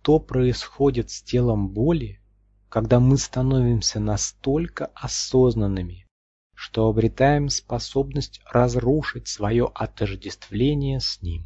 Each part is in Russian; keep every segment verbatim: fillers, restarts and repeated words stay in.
что происходит с телом боли, когда мы становимся настолько осознанными, что обретаем способность разрушить свое отождествление с ним.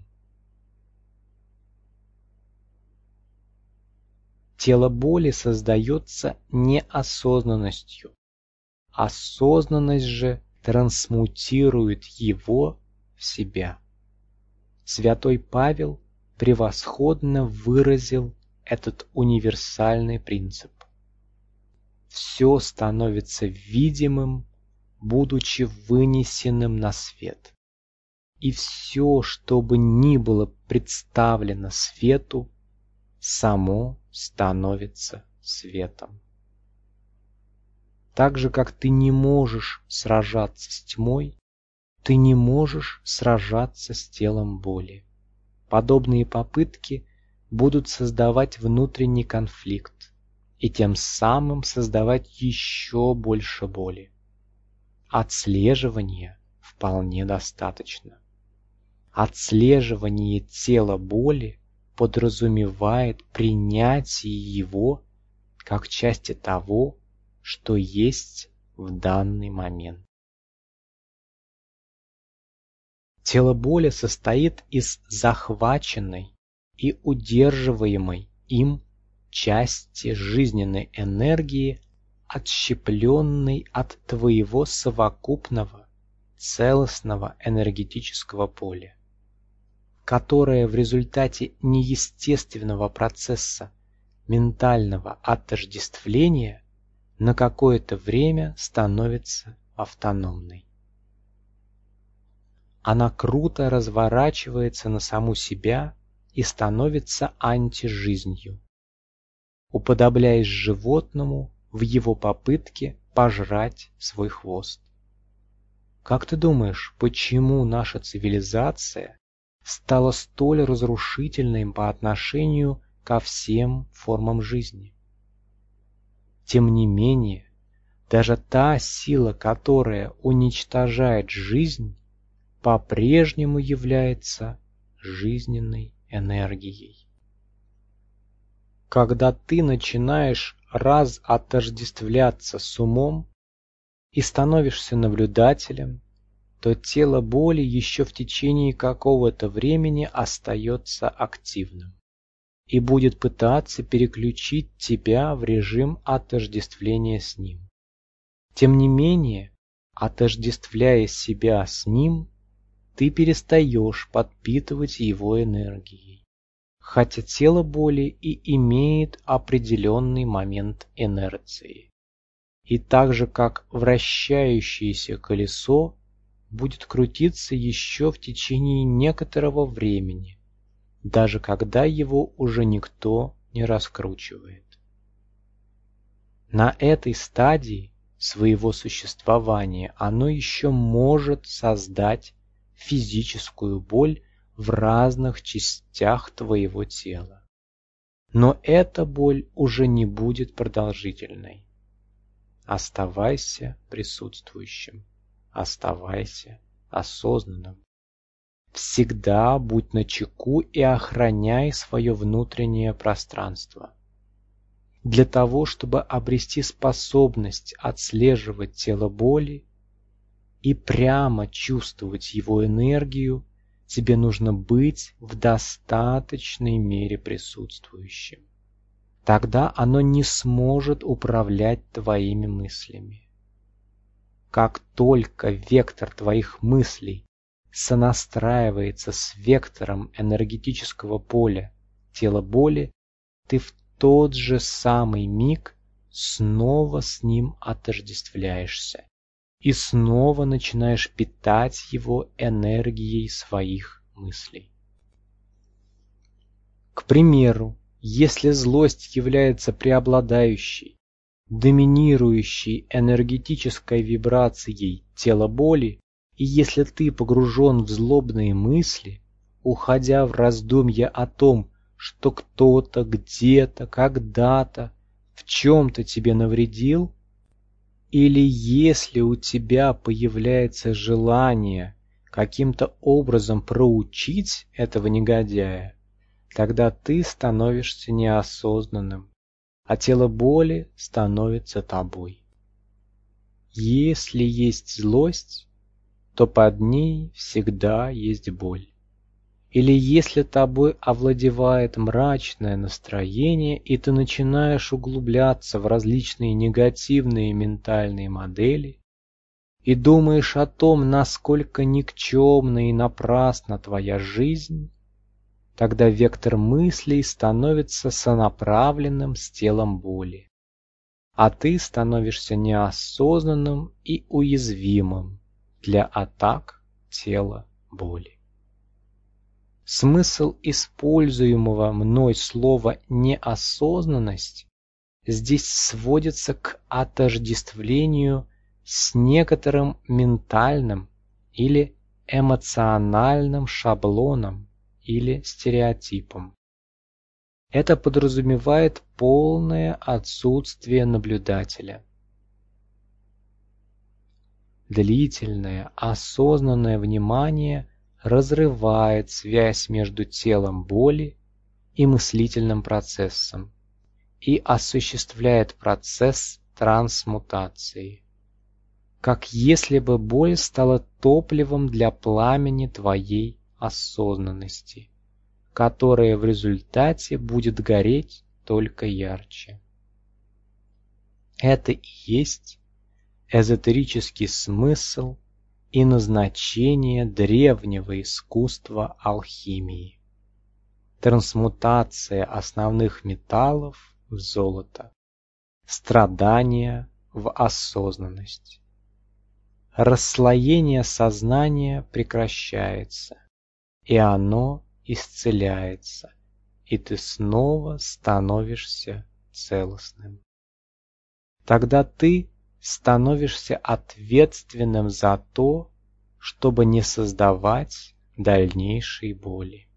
Тело боли создается неосознанностью. Осознанность же трансмутирует его в себя. Святой Павел превосходно выразил этот универсальный принцип. Все становится видимым, будучи вынесенным на свет. И все, что бы ни было представлено свету, само становится светом. Так же, как ты не можешь сражаться с тьмой, ты не можешь сражаться с телом боли. Подобные попытки будут создавать внутренний конфликт и тем самым создавать еще больше боли. Отслеживания вполне достаточно. Отслеживание тела боли подразумевает принятие его как части того, что есть в данный момент. Тело боли состоит из захваченной и удерживаемой им части жизненной энергии, отщепленной от твоего совокупного, целостного энергетического поля, которое в результате неестественного процесса ментального отождествления на какое-то время становится автономной. Она круто разворачивается на саму себя и становится антижизнью, уподобляясь животному в его попытке пожрать свой хвост. Как ты думаешь, почему наша цивилизация стала столь разрушительной по отношению ко всем формам жизни? Тем не менее, даже та сила, которая уничтожает жизнь, по-прежнему является жизненной энергией. Когда ты начинаешь раз отождествляться с умом и становишься наблюдателем, то тело боли еще в течение какого-то времени остается активным и будет пытаться переключить тебя в режим отождествления с ним. Тем не менее, отождествляя себя с ним, ты перестаешь подпитывать его энергией, хотя тело боли и имеет определенный момент инерции. И так же, как вращающееся колесо будет крутиться еще в течение некоторого времени, даже когда его уже никто не раскручивает. На этой стадии своего существования оно еще может создать физическую боль в разных частях твоего тела. Но эта боль уже не будет продолжительной. Оставайся присутствующим, оставайся осознанным. Всегда будь начеку и охраняй свое внутреннее пространство. Для того, чтобы обрести способность отслеживать тело боли и прямо чувствовать его энергию, тебе нужно быть в достаточной мере присутствующим. Тогда оно не сможет управлять твоими мыслями. Как только вектор твоих мыслей сонастраивается с вектором энергетического поля тела боли, ты в тот же самый миг снова с ним отождествляешься и снова начинаешь питать его энергией своих мыслей. К примеру, если злость является преобладающей, доминирующей энергетической вибрацией тела боли, и если ты погружен в злобные мысли, уходя в раздумья о том, что кто-то, где-то, когда-то в чем-то тебе навредил, или если у тебя появляется желание каким-то образом проучить этого негодяя, тогда ты становишься неосознанным, а тело боли становится тобой. Если есть злость, то под ней всегда есть боль. Или если тобой овладевает мрачное настроение, и ты начинаешь углубляться в различные негативные ментальные модели, и думаешь о том, насколько никчемна и напрасна твоя жизнь, тогда вектор мыслей становится сонаправленным с телом боли, а ты становишься неосознанным и уязвимым для атак тела боли. Смысл используемого мной слова «неосознанность» здесь сводится к отождествлению с некоторым ментальным или эмоциональным шаблоном или стереотипом. Это подразумевает полное отсутствие наблюдателя. Длительное осознанное внимание разрывает связь между телом боли и мыслительным процессом и осуществляет процесс трансмутации, как если бы боль стала топливом для пламени твоей осознанности, которое в результате будет гореть только ярче. Это и есть эзотерический смысл и назначение древнего искусства алхимии. Трансмутация основных металлов в золото, страдания в осознанность. Расслоение сознания прекращается, и оно исцеляется, и ты снова становишься целостным. Тогда ты становишься ответственным за то, чтобы не создавать дальнейшей боли.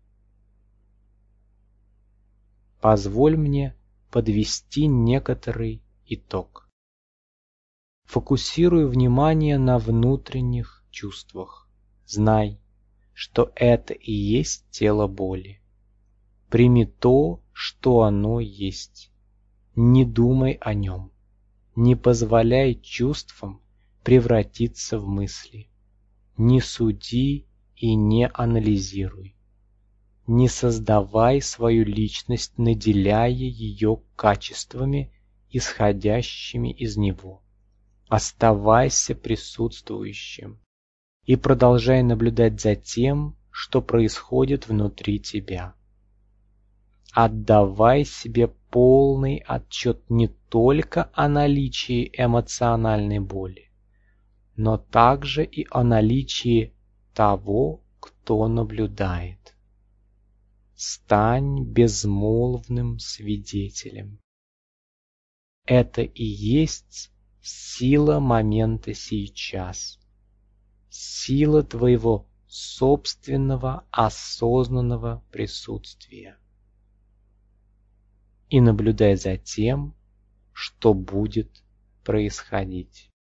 Позволь мне подвести некоторый итог. Фокусируй внимание на внутренних чувствах. Знай, что это и есть тело боли. Прими то, что оно есть. Не думай о нем. Не позволяй чувствам превратиться в мысли. Не суди и не анализируй. Не создавай свою личность, наделяя ее качествами, исходящими из него. Оставайся присутствующим и продолжай наблюдать за тем, что происходит внутри тебя. Отдавай себе полный отчет не только о наличии эмоциональной боли, но также и о наличии того, кто наблюдает. Стань безмолвным свидетелем. Это и есть сила момента сейчас, сила твоего собственного осознанного присутствия. И наблюдай за тем, что будет происходить.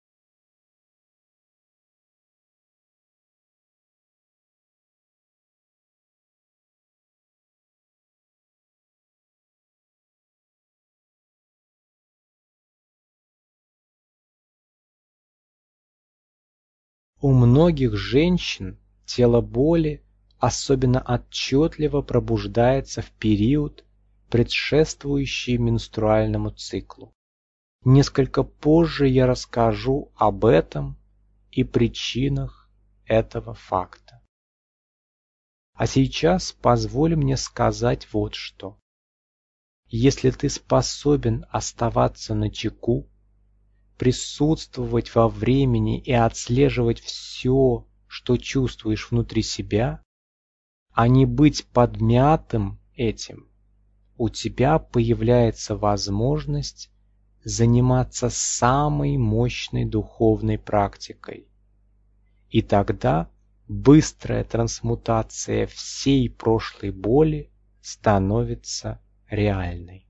У многих женщин тело боли особенно отчетливо пробуждается в период, предшествующий менструальному циклу. Несколько позже я расскажу об этом и причинах этого факта. А сейчас позволь мне сказать вот что. Если ты способен оставаться начеку, присутствовать во времени и отслеживать все, что чувствуешь внутри себя, а не быть подмятым этим, у тебя появляется возможность заниматься самой мощной духовной практикой. И тогда быстрая трансмутация всей прошлой боли становится реальной.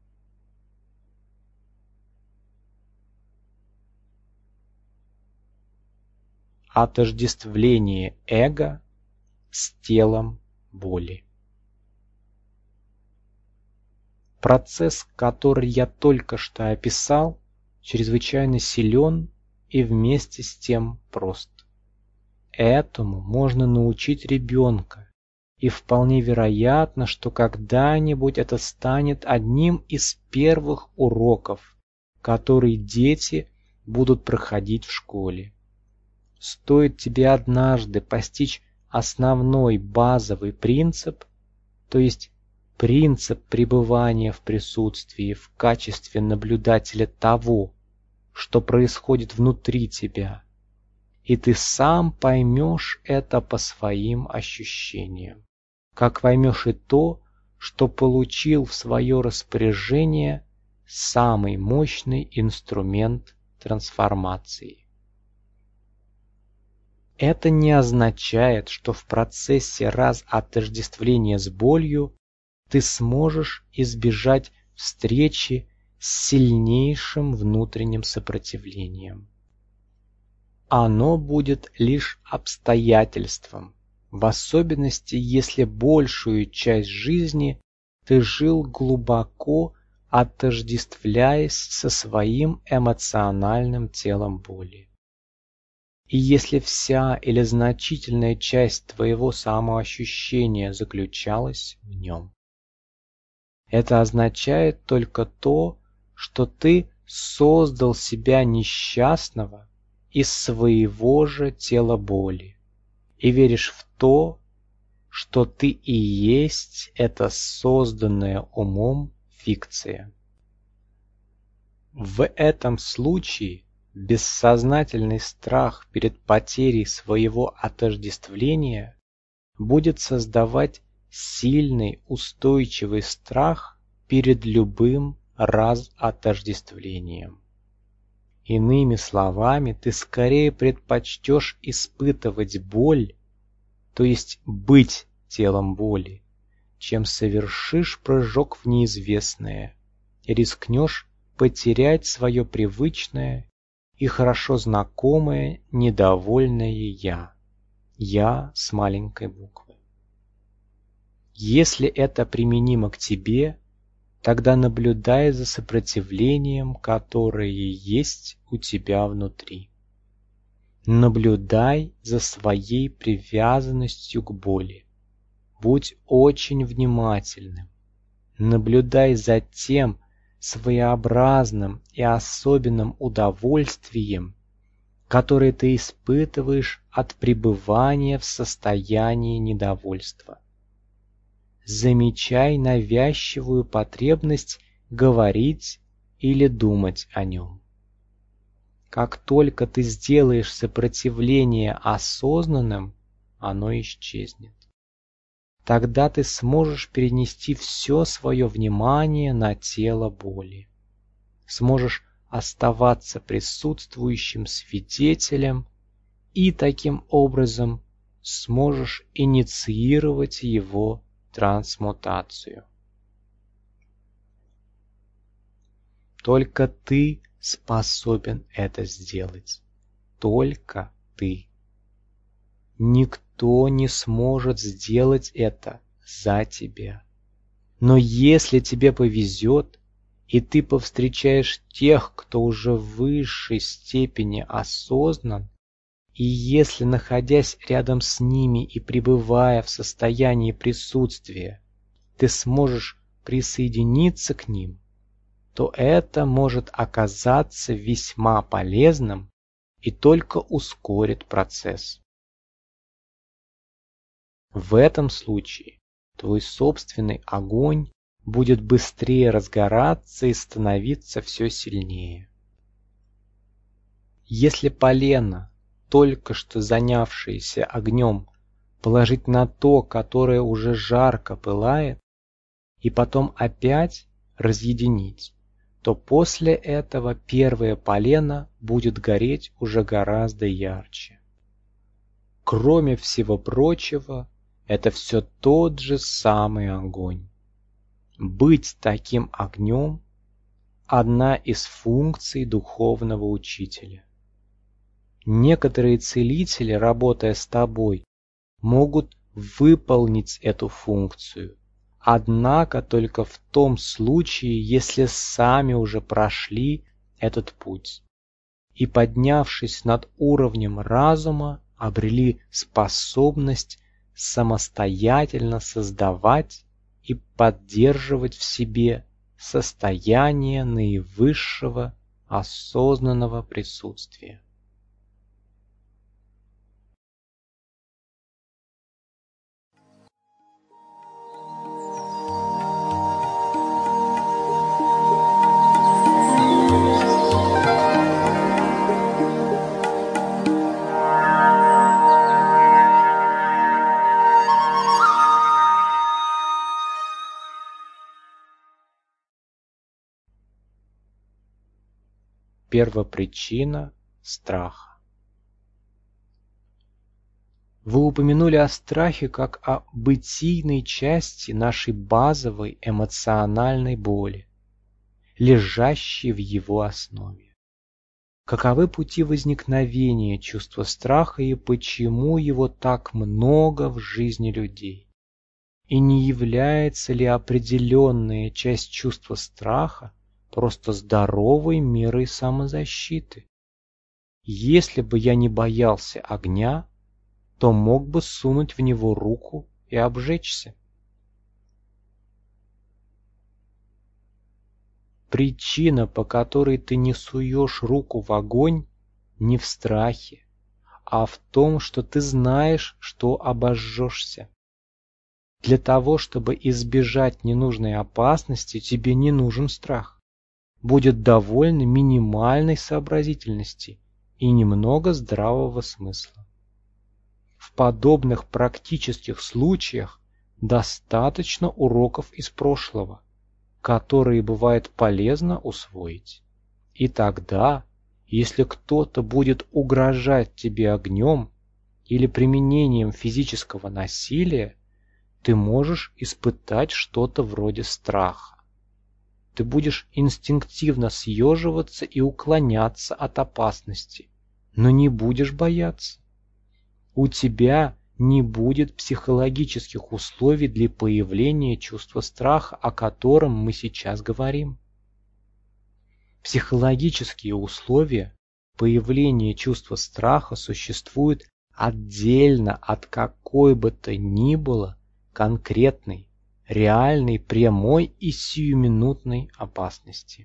Отождествление эго с телом боли. Процесс, который я только что описал, чрезвычайно силен и вместе с тем прост. Этому можно научить ребенка, и вполне вероятно, что когда-нибудь это станет одним из первых уроков, которые дети будут проходить в школе. Стоит тебе однажды постичь основной базовый принцип, то есть принцип пребывания в присутствии в качестве наблюдателя того, что происходит внутри тебя, и ты сам поймешь это по своим ощущениям, как поймешь и то, что получил в свое распоряжение самый мощный инструмент трансформации. Это не означает, что в процессе разотождествления с болью ты сможешь избежать встречи с сильнейшим внутренним сопротивлением. Оно будет лишь обстоятельством, в особенности, если большую часть жизни ты жил глубоко отождествляясь со своим эмоциональным телом боли. И если вся или значительная часть твоего самоощущения заключалась в нем. Это означает только то, что ты создал себя несчастного из своего же тела боли и веришь в то, что ты и есть эта созданная умом фикция. В этом случае бессознательный страх перед потерей своего отождествления будет создавать сильный устойчивый страх перед любым разотождествлением. Иными словами, ты скорее предпочтешь испытывать боль, то есть быть телом боли, чем совершишь прыжок в неизвестное и рискнешь потерять свое привычное и хорошо знакомое недовольное «я», «я» с маленькой буквы. Если это применимо к тебе, тогда наблюдай за сопротивлением, которое есть у тебя внутри. Наблюдай за своей привязанностью к боли. Будь очень внимательным. Наблюдай за тем своеобразным и особенным удовольствием, которое ты испытываешь от пребывания в состоянии недовольства. Замечай навязчивую потребность говорить или думать о нем. Как только ты сделаешь сопротивление осознанным, оно исчезнет. Тогда ты сможешь перенести все свое внимание на тело боли. Сможешь оставаться присутствующим свидетелем и таким образом сможешь инициировать его трансмутацию. Только ты способен это сделать. Только ты. Никто не сможет сделать это за тебя. Но если тебе повезет, и ты повстречаешь тех, кто уже в высшей степени осознан, и если, находясь рядом с ними и пребывая в состоянии присутствия, ты сможешь присоединиться к ним, то это может оказаться весьма полезным и только ускорит процесс. В этом случае твой собственный огонь будет быстрее разгораться и становиться все сильнее. Если полено, только что занявшееся огнем, положить на то, которое уже жарко пылает, и потом опять разъединить, то после этого первое полено будет гореть уже гораздо ярче. Кроме всего прочего, это все тот же самый огонь. Быть таким огнем – одна из функций духовного учителя. Некоторые целители, работая с тобой, могут выполнить эту функцию, однако только в том случае, если сами уже прошли этот путь и, поднявшись над уровнем разума, обрели способность самостоятельно создавать и поддерживать в себе состояние наивысшего осознанного присутствия. Первопричина страха. Вы упомянули о страхе как о бытийной части нашей базовой эмоциональной боли, лежащей в его основе. Каковы пути возникновения чувства страха и почему его так много в жизни людей? И не является ли определенная часть чувства страха просто здоровой мерой самозащиты? Если бы я не боялся огня, то мог бы сунуть в него руку и обжечься. Причина, по которой ты не суешь руку в огонь, не в страхе, а в том, что ты знаешь, что обожжешься. Для того, чтобы избежать ненужной опасности, тебе не нужен страх. Будет довольно минимальной сообразительности и немного здравого смысла. В подобных практических случаях достаточно уроков из прошлого, которые бывает полезно усвоить. И тогда, если кто-то будет угрожать тебе огнем или применением физического насилия, ты можешь испытать что-то вроде страха. Ты будешь инстинктивно съеживаться и уклоняться от опасности, но не будешь бояться. У тебя не будет психологических условий для появления чувства страха, о котором мы сейчас говорим. Психологические условия появления чувства страха существуют отдельно от какой бы то ни было конкретной, реальной, прямой и сиюминутной опасности.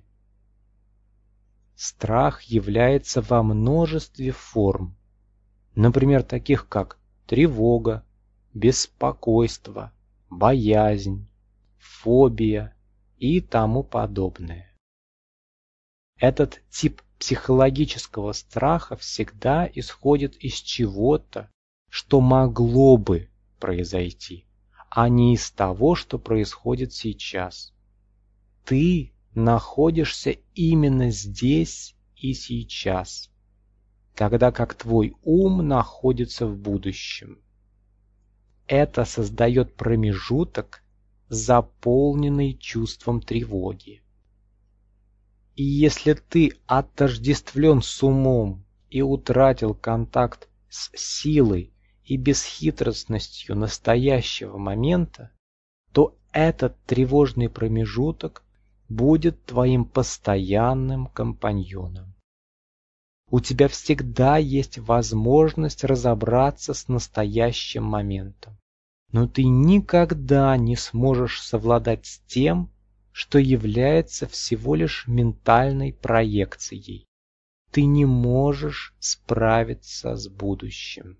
Страх является во множестве форм, например, таких как тревога, беспокойство, боязнь, фобия и тому подобное. Этот тип психологического страха всегда исходит из чего-то, что могло бы произойти, а не из того, что происходит сейчас. Ты находишься именно здесь и сейчас, тогда как твой ум находится в будущем. Это создает промежуток, заполненный чувством тревоги. И если ты отождествлен с умом и утратил контакт с силой и бесхитростностью настоящего момента, то этот тревожный промежуток будет твоим постоянным компаньоном. У тебя всегда есть возможность разобраться с настоящим моментом, но ты никогда не сможешь совладать с тем, что является всего лишь ментальной проекцией. Ты не можешь справиться с будущим.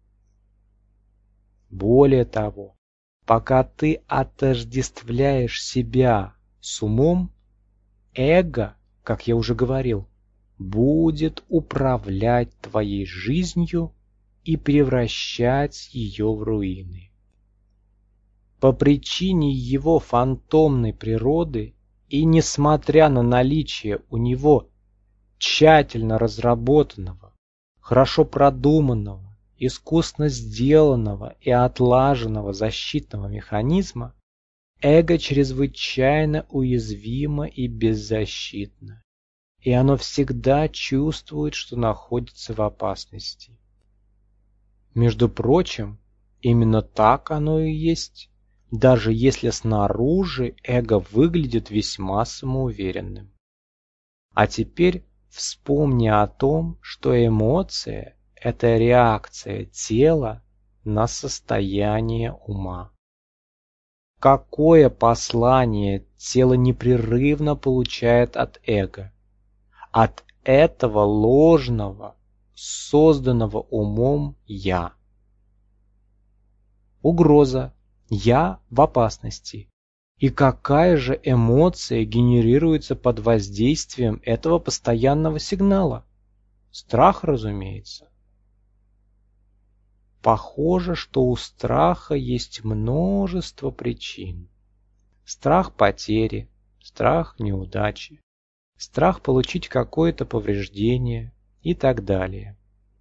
Более того, пока ты отождествляешь себя с умом, эго, как я уже говорил, будет управлять твоей жизнью и превращать ее в руины. По причине его фантомной природы и несмотря на наличие у него тщательно разработанного, хорошо продуманного, искусно сделанного и отлаженного защитного механизма, эго чрезвычайно уязвимо и беззащитно, и оно всегда чувствует, что находится в опасности. Между прочим, именно так оно и есть. даже если снаружи эго выглядит весьма самоуверенным. А теперь вспомни о том, что эмоция – это реакция тела на состояние ума. Какое послание тело непрерывно получает от эго? От этого ложного, созданного умом «я». Угроза. Я в опасности. И какая же эмоция генерируется под воздействием этого постоянного сигнала? Страх, разумеется. Похоже, что у страха есть множество причин. Страх потери, страх неудачи, страх получить какое-то повреждение и так далее.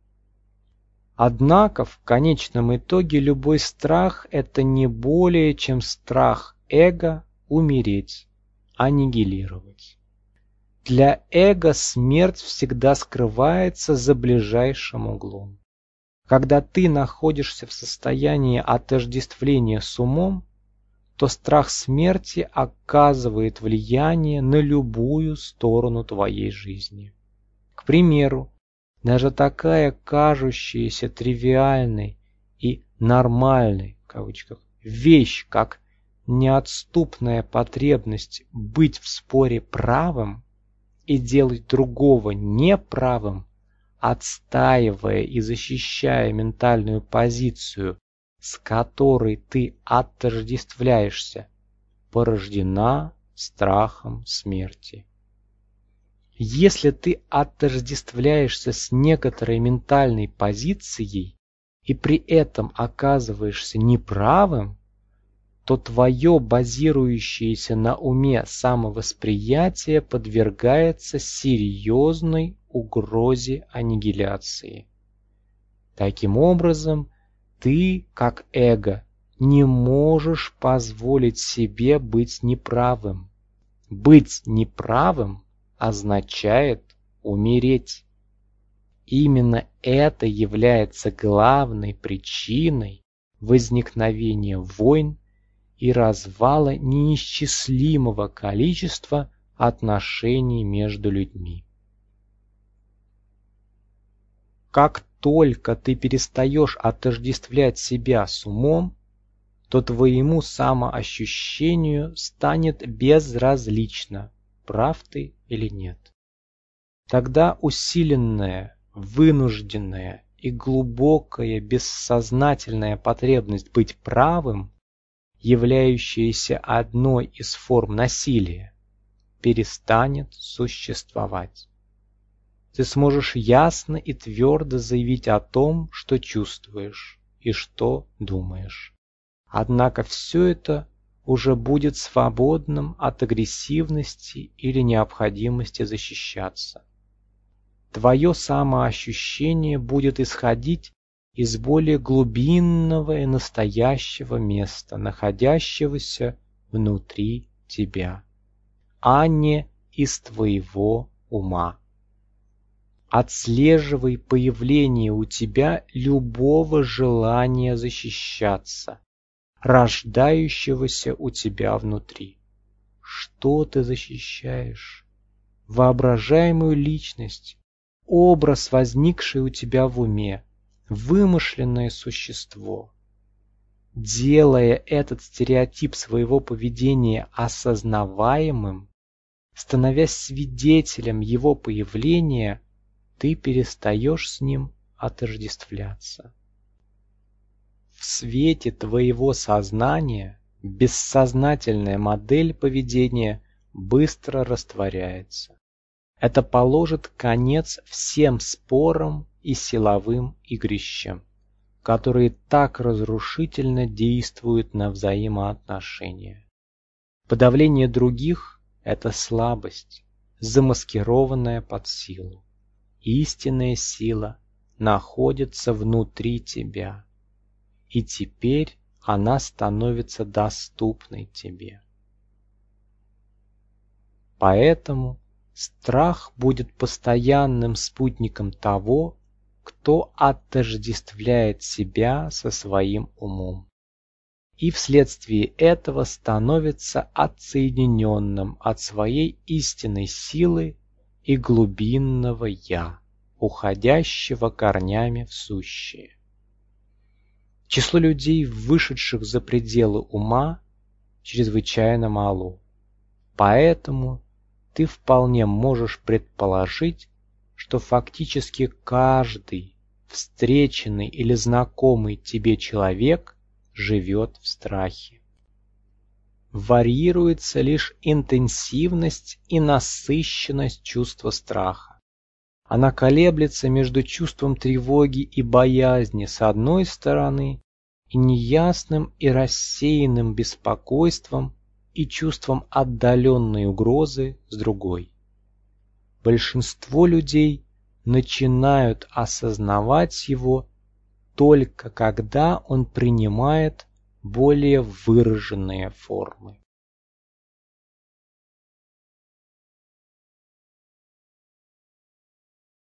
Однако в конечном итоге любой страх – это не более чем страх эго умереть, аннигилировать. Для эго смерть всегда скрывается за ближайшим углом. Когда ты находишься в состоянии отождествления с умом, то страх смерти оказывает влияние на любую сторону твоей жизни. К примеру, даже такая кажущаяся тривиальной и «нормальной» в кавычках вещь, как неотступная потребность быть в споре правым и делать другого неправым, отстаивая и защищая ментальную позицию, с которой ты отождествляешься, порождена страхом смерти. Если ты отождествляешься с некоторой ментальной позицией и при этом оказываешься неправым, то твое базирующееся на уме самовосприятие подвергается серьезной угрозе аннигиляции. Таким образом, ты, как эго, не можешь позволить себе быть неправым. Быть неправым означает умереть. Именно это является главной причиной возникновения войн и развала неисчислимого количества отношений между людьми. Как только ты перестаешь отождествлять себя с умом, то твоему самоощущению станет безразлично, прав ты или нет. Тогда усиленная, вынужденная и глубокая бессознательная потребность быть правым, являющаяся одной из форм насилия, перестанет существовать. Ты сможешь ясно и твердо заявить о том, что чувствуешь и что думаешь. Однако все это уже будет свободным от агрессивности или необходимости защищаться. Твое самоощущение будет исходить из более глубинного и настоящего места, находящегося внутри тебя, а не из твоего ума. Отслеживай появление у тебя любого желания защищаться, рождающегося у тебя внутри. Что ты защищаешь? Воображаемую личность, образ, возникший у тебя в уме, вымышленное существо. Делая этот стереотип своего поведения осознаваемым, становясь свидетелем его появления, ты перестаешь с ним отождествляться. В свете твоего сознания бессознательная модель поведения быстро растворяется. Это положит конец всем спорам и силовым игрищам, которые так разрушительно действуют на взаимоотношения. Подавление других – это слабость, замаскированная под силу. Истинная сила находится внутри тебя, и теперь она становится доступной тебе. Поэтому страх будет постоянным спутником того, кто отождествляет себя со своим умом. и вследствие этого становится отсоединенным от своей истинной силы и глубинного «я», уходящего корнями в сущее. Число людей, вышедших за пределы ума, чрезвычайно мало. Поэтому ты вполне можешь предположить, что фактически каждый встреченный или знакомый тебе человек живет в страхе. Варьируется лишь интенсивность и насыщенность чувства страха. Она колеблется между чувством тревоги и боязни с одной стороны и неясным и рассеянным беспокойством и чувством отдаленной угрозы с другой. Большинство людей начинают осознавать его только когда он принимает более выраженные формы.